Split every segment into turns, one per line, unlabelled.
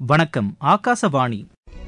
வணக்கம். ஆகாசவாணி.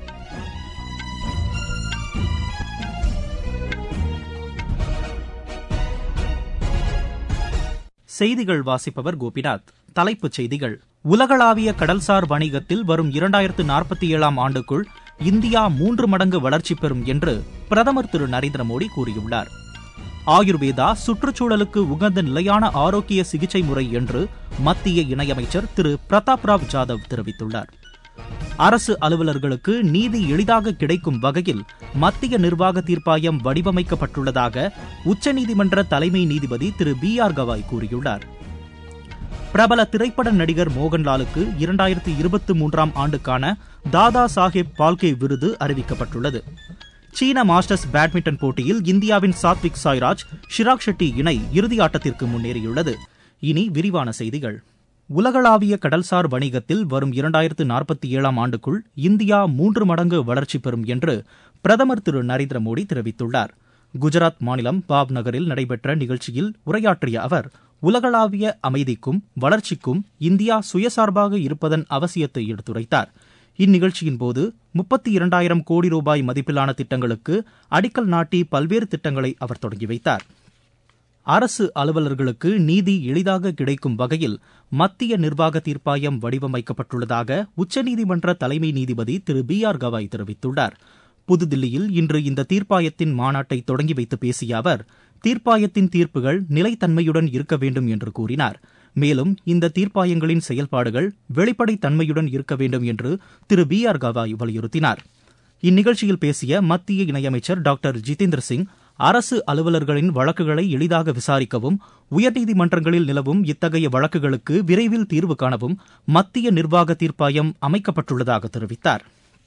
செய்திகள் வாசிப்பவர் கோபிநாத். தலைப்புச் செய்திகள். உலகளாவிய கடல்சார் வணிகத்தில் வரும் 2047 ஆண்டுக்குள் இந்தியா 3 மடங்கு வளர்ச்சி பெறும் என்று பிரதமர் திரு நரேந்திர மோடி கூறியுள்ளார். ஆயுர்வேதா சுற்றுச்சூழலுக்கு உகந்த நிலையான ஆரோக்கிய சிகிச்சை முறை என்று மத்திய இணையமைச்சர் திரு பிரதாப் ராவ் ஜாதவ் தெரிவித்துள்ளார். அரசு அலுவலர்களுக்கு நீதி எளிதாக கிடைக்கும் வகையில் மத்திய நிர்வாக தீர்ப்பாயம் வடிவமைக்கப்பட்டுள்ளதாக உச்சநீதிமன்ற தலைமை நீதிபதி திரு B.R. கவாய் கூறியுள்ளார். பிரபல திரைப்பட நடிகர் மோகன்லாலுக்கு 2023 ஆண்டுக்கான தாதா சாஹேப் பால்கே விருது அறிவிக்கப்பட்டுள்ளது. சீன மாஸ்டர்ஸ் பேட்மிண்டன் போட்டியில் இந்தியாவின் சாத்விக் சாய்ராஜ், ஷிராக் ஷெட்டி இணை இறுதி ஆட்டத்திற்கு முன்னேறியுள்ளது. இனி விரிவான செய்திகள். உலகளாவிய கடல்சார் வணிகத்தில் வரும் 2047 ஆண்டுக்குள் இந்தியா 3 மடங்கு வளர்ச்சி பெறும் என்று பிரதமர் திரு நரேந்திர மோடி தெரிவித்துள்ளார். குஜராத் மாநிலம் பாப் நகரில் நடைபெற்ற நிகழ்ச்சியில் உரையாற்றிய அவர், உலகளாவிய அமைதிக்கும் வளர்ச்சிக்கும் இந்தியா சுயசார்பாக இருப்பதன் அவசியத்தை எடுத்துரைத்தார். இந்நிகழ்ச்சியின்போது 32,000 கோடி ரூபாய் மதிப்பிலான திட்டங்களுக்கு அடிக்கல் நாட்டி பல்வேறு திட்டங்களை அவர் தொடங்கி வைத்தார். அரசு அலுவலர்களுக்கு நீதி எளிதாக கிடைக்கும் வகையில் மத்திய நிர்வாக தீர்ப்பாயம் வடிவமைக்கப்பட்டுள்ளதாக உச்சநீதிமன்ற தலைமை நீதிபதி திரு B.R. கவாய் தெரிவித்துள்ளார். புதுதில்லியில் இன்று இந்த தீர்ப்பாயத்தின் மாநாட்டை தொடங்கி வைத்து பேசிய அவர், தீர்ப்பாயத்தின் தீர்ப்புகள் நிலைத்தன்மையுடன் இருக்க வேண்டும் என்று கூறினார். மேலும் இந்த தீர்ப்பாயங்களின் செயல்பாடுகள் வெளிப்படைத் தன்மையுடன் இருக்க வேண்டும் என்று திரு B.R. கவாய் வலியுறுத்தினார். இந்நிகழ்ச்சியில் பேசிய மத்திய இணையமைச்சர் டாக்டர் ஜிதேந்திர சிங், அரசு அலுவலர்களின் வழக்குகளை எளிதாக விசாரிக்கவும் உயர்நீதிமன்றங்களில் நிலவும் இத்தகைய வழக்குகளுக்கு விரைவில் தீர்வு காணவும் மத்திய நிர்வாக தீர்ப்பாயம் அமைக்கப்பட்டுள்ளதாக தெரிவித்தார்.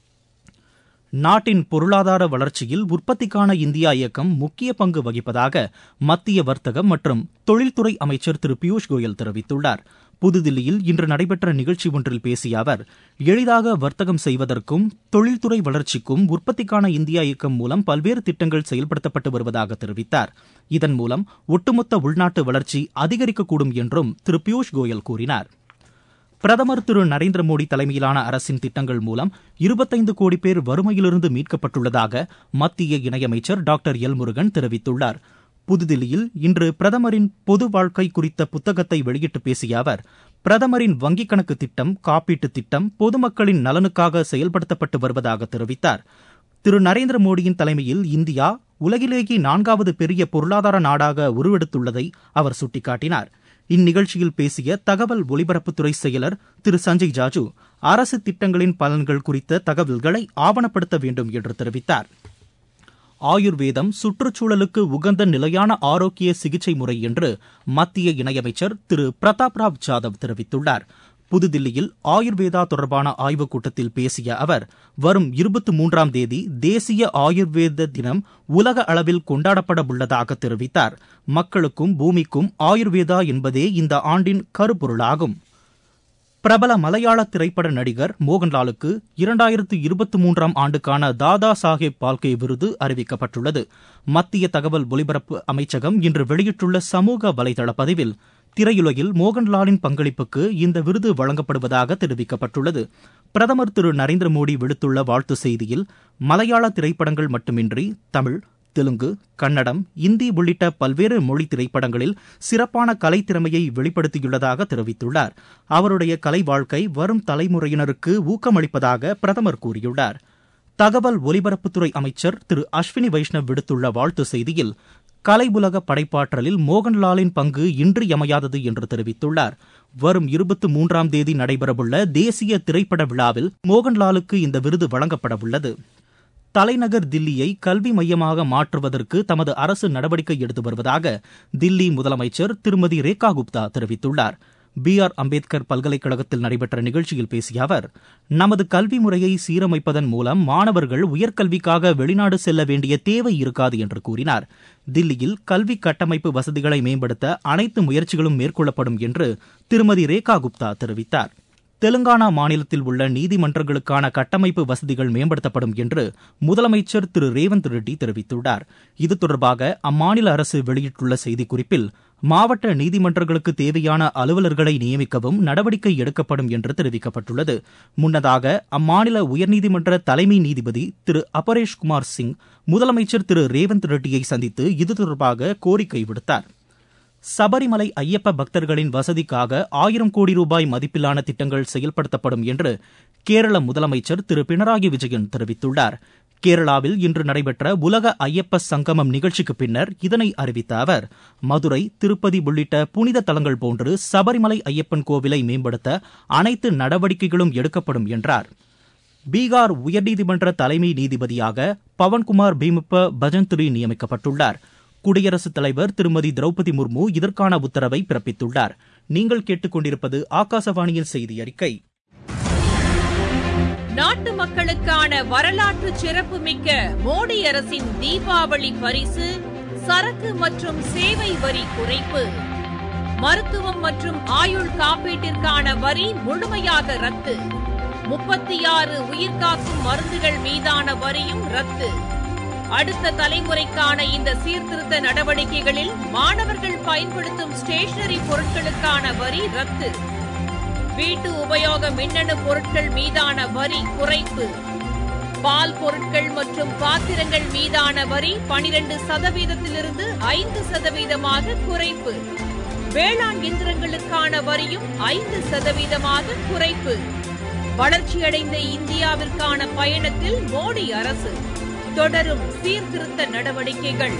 நாட்டின் பொருளாதார வளர்ச்சியில் உற்பத்திக்கான இந்தியா இயக்கம் முக்கிய பங்கு வகிப்பதாக மத்திய வர்த்தகம் மற்றும் தொழில்துறை அமைச்சர் திரு பியூஷ் கோயல் தெரிவித்துள்ளார். புதுதில்லியில் இன்று நடைபெற்ற நிகழ்ச்சி ஒன்றில் பேசிய அவர், எளிதாக வர்த்தகம் செய்வதற்கும் தொழில்துறை வளர்ச்சிக்கும் உற்பத்திக்கான இந்தியா இயக்கம் மூலம் பல்வேறு திட்டங்கள் செயல்படுத்தப்பட்டு வருவதாக தெரிவித்தார். இதன் மூலம் ஒட்டுமொத்த உள்நாட்டு வளர்ச்சி அதிகரிக்கக்கூடும் என்றும் திரு பியூஷ் கோயல் கூறினார். பிரதமர் திரு நரேந்திர மோடி தலைமையிலான அரசின் திட்டங்கள் மூலம் 25 கோடி பேர் வறுமையிலிருந்து மீட்கப்பட்டுள்ளதாக மத்திய இணையமைச்சர் டாக்டர் எல் முருகன் தெரிவித்துள்ளார். புதுதில்லியில் இன்று பிரதமரின் பொது வாழ்க்கை குறித்த புத்தகத்தை வெளியிட்டு பேசிய அவர், பிரதமரின் வங்கிக் கணக்கு திட்டம், காப்பீட்டுத் திட்டம் பொதுமக்களின் நலனுக்காக செயல்படுத்தப்பட்டு வருவதாக தெரிவித்தார். திரு நரேந்திர மோடியின் தலைமையில் இந்தியா உலகிலேயே 4வது பெரிய பொருளாதார நாடாக உருவெடுத்துள்ளதை அவர் சுட்டிக்காட்டினார். இந்நிகழ்ச்சியில் பேசிய தகவல் ஒலிபரப்புத்துறை செயலர் திரு சஞ்சய் ஜாஜூ, அரசு திட்டங்களின் பலன்கள் குறித்த தகவல்களை ஆவணப்படுத்த வேண்டும் என்று தெரிவித்தார். ஆயுர்வேதம் சுற்றுச்சூழலுக்கு உகந்த நிலையான ஆரோக்கிய சிகிச்சை முறை என்று மத்திய இணையமைச்சர் திரு பிரதாப் ராவ் ஜாதவ் தெரிவித்துள்ளார். புதுதில்லியில் ஆயுர்வேதா தொடர்பான ஆய்வுக் கூட்டத்தில் பேசிய அவர், வரும் 23ஆம் தேதி தேசிய ஆயுர்வேத தினம் உலக அளவில் கொண்டாடப்பட உள்ளதாக தெரிவித்தார். மக்களுக்கும் பூமிக்கும் ஆயுர்வேதா என்பதே இந்த ஆண்டின் கருப்பொருளாகும். பிரபல மலையாள திரைப்பட நடிகர் மோகன்லாலுக்கு 2023 ஆண்டுக்கான தாதா சாஹேப் பால்கே விருது அறிவிக்கப்பட்டுள்ளது. மத்திய தகவல் ஒலிபரப்பு அமைச்சகம் இன்று வெளியிட்டுள்ள சமூக வலைதள பதிவில், திரையுலகில் மோகன்லாலின் பங்களிப்புக்கு இந்த விருது வழங்கப்படுவதாக தெரிவிக்கப்பட்டுள்ளது. பிரதமர் திரு நரேந்திர மோடி விடுத்துள்ள வாழ்த்து செய்தியில், மலையாள திரைப்படங்கள் மட்டுமின்றி தமிழ், தெலுங்கு, கன்னடம், இந்தி உள்ளிட்ட பல்வேறு மொழி திரைப்படங்களில் சிறப்பான கலைத்திறமையை வெளிப்படுத்தியுள்ளதாக தெரிவித்துள்ளார். அவருடைய கலை வாழ்க்கை வரும் தலைமுறையினருக்கு ஊக்கமளிப்பதாக பிரதமர் கூறியுள்ளார். தகவல் ஒலிபரப்புத்துறை அமைச்சர் திரு அஸ்வினி வைஷ்ணவ் விடுத்துள்ள வாழ்த்து செய்தியில், கலை உலக படைப்பாற்றலில் மோகன்லாலின் பங்கு இன்றியமையாதது என்று தெரிவித்துள்ளார். வரும் 23ஆம் தேதி நடைபெறவுள்ள தேசிய திரைப்பட விழாவில் மோகன்லாலுக்கு இந்த விருது வழங்கப்பட உள்ளது. தலைநகர் தில்லியை கல்வி மையமாக மாற்றுவதற்கு தமது அரசு நடவடிக்கை எடுத்து வருவதாக தில்லி முதலமைச்சர் திருமதி ரேகா குப்தா தெரிவித்துள்ளார். B.R. அம்பேத்கர் பல்கலைக்கழகத்தில் நடைபெற்ற நிகழ்ச்சியில் பேசிய அவர், நமது கல்வி முறையை சீரமைப்பதன் மூலம் மாணவர்கள் உயர்கல்விக்காக வெளிநாடு செல்ல வேண்டிய தேவை இருக்காது என்று கூறினார். தில்லியில் கல்வி கட்டமைப்பு வசதிகளை மேம்படுத்த அனைத்து முயற்சிகளும் மேற்கொள்ளப்படும் என்று திருமதி ரேகா குப்தா தெரிவித்தார். தெலுங்கானா மாநிலத்தில் உள்ள நீதிமன்றங்களுக்கான கட்டமைப்பு வசதிகள் மேம்படுத்தப்படும் என்று முதலமைச்சர் திரு ரேவந்த் ரெட்டி தெரிவித்துள்ளார். இது தொடர்பாக அம்மாநில அரசு வெளியிட்டுள்ள செய்திக்குறிப்பில், மாவட்ட நீதிமன்றங்களுக்கு தேவையான அலுவலர்களை நியமிக்கவும் நடவடிக்கை எடுக்கப்படும் என்று தெரிவிக்கப்பட்டுள்ளது. முன்னதாக அம்மாநில உயர்நீதிமன்ற தலைமை நீதிபதி திரு அபரேஷ் குமார் சிங் முதலமைச்சர் திரு ரேவந்த் ரெட்டியை சந்தித்து இது தொடர்பாக கோரிக்கை விடுத்தார். சபரிமலை ஐயப்ப பக்தர்களின் வசதிக்காக 1000 கோடி ரூபாய் மதிப்பிலான திட்டங்கள் செயல்படுத்தப்படும் என்று கேரள முதலமைச்சர் திரு பினராயி விஜயன் தெரிவித்துள்ளார். கேரளாவில் இன்று நடைபெற்ற உலக ஐயப்ப சங்கமம் நிகழ்ச்சிக்கு பின்னர் இதனை அறிவித்த அவர், மதுரை, திருப்பதி உள்ளிட்ட புனித தலங்கள் போன்று சபரிமலை ஐயப்பன் கோவிலை மேம்படுத்த அனைத்து நடவடிக்கைகளும் எடுக்கப்படும் என்றார். பீகார் உயர்நீதிமன்ற தலைமை நீதிபதியாக பவன்குமார் பீமப்ப பஜந்திரி நியமிக்கப்பட்டுள்ளார். குடியரசுத் தலைவர் திருமதி திரௌபதி முர்மு இதற்கான உத்தரவை பிறப்பித்துள்ளார். நீங்கள் கேட்டுக்கொண்டிருப்பது ஆகாசவாணியின் செய்தி அறிக்கை.
நாட்டு மக்களுக்கான வரலாற்று சிறப்புமிக்க மோடி அரசின் தீபாவளி பரிசு சரக்கு மற்றும் சேவை வரி குறைப்பு. மருத்துவம் மற்றும் ஆயுள் காப்பீட்டிற்கான வரி முழுமையாக ரத்து. 36 உயிர்காக்கும் மருந்துகள் மீதான வரியும் ரத்து. அடுத்த தலைமுறைக்கான இந்த சீர்திருத்த நடவடிக்கைகளில் மாணவர்கள் பயன்படுத்தும் ஸ்டேஷனரி பொருட்களுக்கான வரி ரத்து. வீட்டு உபயோக மின்னணு பொருட்கள் மீதான வரி குறைப்பு. பால் பொருட்கள் மற்றும் பாத்திரங்கள் மீதான வரி 12%-இருந்து 5% குறைப்பு. வேளாண் இயந்திரங்களுக்கான வரியும் 5% குறைப்பு. வளர்ச்சியடைந்த இந்தியாவிற்கான பயணத்தில் மோடி அரசு தொடரும் சீர்திருத்த நடவடிக்கைகள்.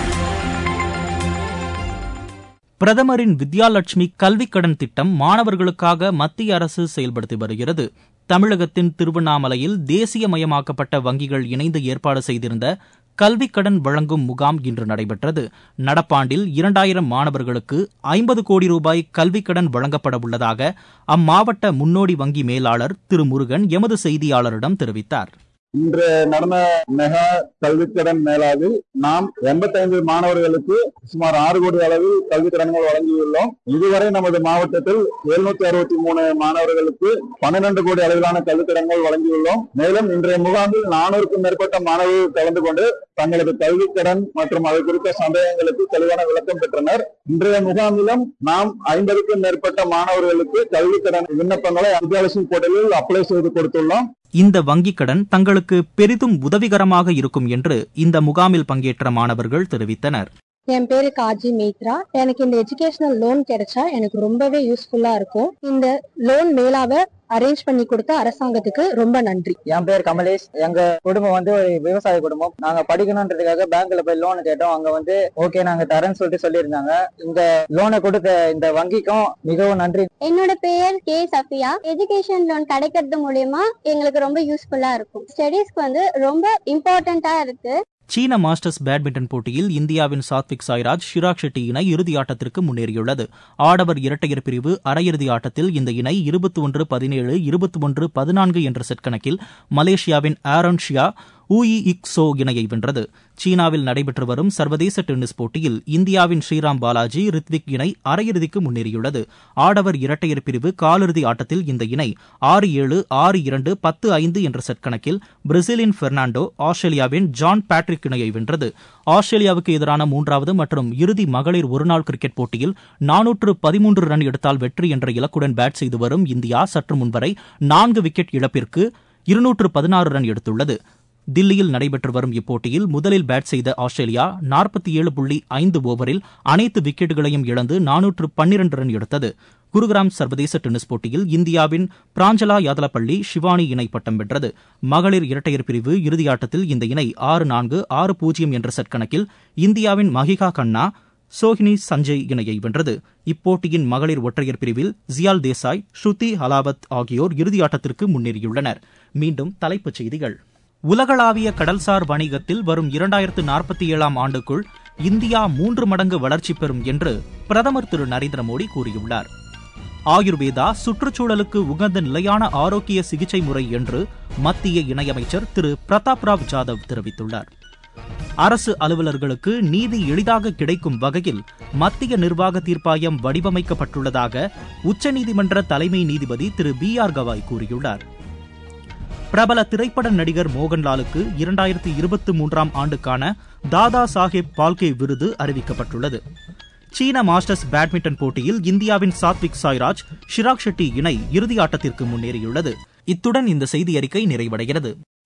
பிரதமரின் வித்யாலட்சுமி கல்விக் கடன் திட்டம் மாணவர்களுக்காக மத்திய அரசு செயல்படுத்தி வருகிறது. தமிழகத்தின் திருவண்ணாமலையில் தேசியமயமாக்கப்பட்ட வங்கிகள் இணைந்து ஏற்பாடு செய்திருந்த கல்விக் கடன் வழங்கும் முகாம் இன்று நடைபெற்றது. நடப்பாண்டில் 2000 மாணவர்களுக்கு 50 கோடி ரூபாய் கல்விக் கடன் வழங்கப்பட உள்ளதாக அம்மாவட்ட முன்னோடி வங்கி மேலாளர் திரு முருகன் எமது செய்தியாளரிடம் தெரிவித்தார்.
இன்று நடந்த மெகா கல்விக்கடன் மேளாவில் நாம் 85 மாணவர்களுக்கு சுமார் 6 கோடி அளவில் கல்விக்கடன்கள் வழங்கியுள்ளோம். இதுவரை நமது மாவட்டத்தில் 763 மாணவர்களுக்கு 12 கோடி அளவிலான கல்விக்கடன்கள் வழங்கியுள்ளோம். மேலும் இன்றைய முகாமில் 400க்கும் மேற்பட்ட மாணவர்கள் கலந்து கொண்டு தங்களது கல்விக்கடன் மற்றும் அது குறித்த சந்தேகங்களுக்கு தெளிவான விளக்கம் பெற்றனர். இன்றைய முகாமிலும் நாம் 50க்கும் மேற்பட்ட மாணவர்களுக்கு கல்விக்கடன் விண்ணப்பங்களை வித்யாலட்சுமி போர்ட்டலில் அப்ளை செய்து கொடுத்துள்ளோம்.
இந்த வங்கிக் கடன் தங்களுக்கு பெரிதும் உதவிகரமாக இருக்கும் என்று இந்த முகாமில் பங்கேற்ற மாணவர்கள் தெரிவித்தனர்.
என் பேரு காஜி மேத்ரா. எனக்கு இந்த எஜுகேஷனல் லோன் கிடைச்சா எனக்கு ரொம்பவே யூஸ்ஃபுல்லா இருக்கும். இந்த லோன் மேலாவை அரேஞ்ச் பண்ணி கொடுத்த அரசாங்கத்துக்கு ரொம்ப நன்றி.
என் பேர் கமலேஷ். எங்க குடும்பம் ஒரு விவசாய குடும்பம். நாங்க படிக்கணும்ன்றதுக்காக பேங்க்ல போய் லோன் கேட்டோம். அங்க ஓகே நாங்க தரேன்னு சொல்லியிருந்தாங்க. இந்த லோனை கொடுத்த இந்த வங்கிக்கும் மிகவும் நன்றி.
என்னோட பெயர் கே சஃபியா. எஜுகேஷன் லோன் கிடைக்கிறது மூலியமா எங்களுக்கு ரொம்ப யூஸ்ஃபுல்லா இருக்கும். ஸ்டடீஸ்க்கு ரொம்ப இம்பார்ட்டன்டா இருக்கு.
சீன மாஸ்டர்ஸ் பேட்மிண்டன் போட்டியில் இந்தியாவின் சாத்விக் சாய்ராஜ் ஷிராக் ஷெட்டி இணை இறுதி ஆட்டத்திற்கு முன்னேறியுள்ளது. ஆடவர் இரட்டையர் பிரிவு அரையிறுதி ஆட்டத்தில் இந்த இணை 21-17, 21-14 என்ற செட் கணக்கில் மலேசியாவின் ஆரோன் ஷியா ஊயி இக் சோ இணையை வென்றது. சீனாவில் நடைபெற்று வரும் சர்வதேச டென்னிஸ் போட்டியில் இந்தியாவின் ஸ்ரீராம் பாலாஜி ரித்விக் இணை அரையிறுதிக்கு முன்னேறியுள்ளது. ஆடவர் இரட்டையர் பிரிவு காலிறுதி ஆட்டத்தில் இந்த இணை 6-7, 6-2, 10-5 என்ற செட் கணக்கில் பிரேசிலின் பெர்னாண்டோ ஆஸ்திரேலியாவின் ஜான் பேட்ரிக் இணையை வென்றது. ஆஸ்திரேலியாவுக்கு எதிரான 3வது மற்றும் இறுதி மகளிர் ஒருநாள் கிரிக்கெட் போட்டியில் 413 ரன் எடுத்தால் வெற்றி என்ற இலக்குடன் பேட் செய்து வரும் இந்தியா சற்று முன்வரை 4 விக்கெட் இழப்பிற்கு 216 ரன் எடுத்துள்ளது. தில்லியில் நடைபெற்று வரும் இப்போட்டியில் முதலில் பேட் செய்த ஆஸ்திரேலியா 47.5 ஓவரில் அனைத்து விக்கெட்டுகளையும் இழந்து 412 ரன் எடுத்தது. குருகிராம் சர்வதேச டென்னிஸ் போட்டியில் இந்தியாவின் பிராஞ்சலா யாதலப்பள்ளி ஷிவானி இணை பட்டம் வென்றது. மகளிர் இரட்டையர் பிரிவு இறுதியாட்டத்தில் இந்த இணை 6-4, 6-0 என்ற செட் கணக்கில் இந்தியாவின் மஹிகா கண்ணா சோஹினி சஞ்சய் இணையை வென்றது. இப்போட்டியின் மகளிர் ஒற்றையர் பிரிவில் ஜியால் தேசாய், ஸ்ருதி ஹலாவத் ஆகியோர் இறுதியாட்டத்திற்கு முன்னேறியுள்ளனர். மீண்டும் தலைப்புச் செய்திகள். உலகளாவிய கடல்சார் வணிகத்தில் வரும் 2047 ஆண்டுக்குள் இந்தியா 3 மடங்கு வளர்ச்சி பெறும் என்று பிரதமர் திரு நரேந்திர மோடி கூறியுள்ளார். ஆயுர்வேதா சுற்றுச்சூழலுக்கு உகந்த நிலையான ஆரோக்கிய சிகிச்சை முறை என்று மத்திய இணையமைச்சர் திரு பிரதாப் ராவ் ஜாதவ் தெரிவித்துள்ளார். அரசு அலுவலர்களுக்கு நீதி எளிதாக கிடைக்கும் வகையில் மத்திய நிர்வாக தீர்ப்பாயம் வடிவமைக்கப்பட்டுள்ளதாக உச்சநீதிமன்ற தலைமை நீதிபதி திரு B.R. கவாய் கூறியுள்ளார். பிரபல திரைப்பட நடிகர் மோகன்லாலுக்கு 2023 ஆண்டுக்கான தாதா சாஹேப் பால்கே விருது அறிவிக்கப்பட்டுள்ளது. சீன மாஸ்டர்ஸ் பேட்மிண்டன் போட்டியில் இந்தியாவின் சாத்விக் சாய்ராஜ், ஷிராக் ஷெட்டி இணை இறுதி ஆட்டத்திற்கு முன்னேறியுள்ளது. இத்துடன் இந்த செய்தி அறிக்கை நிறைவடைகிறது.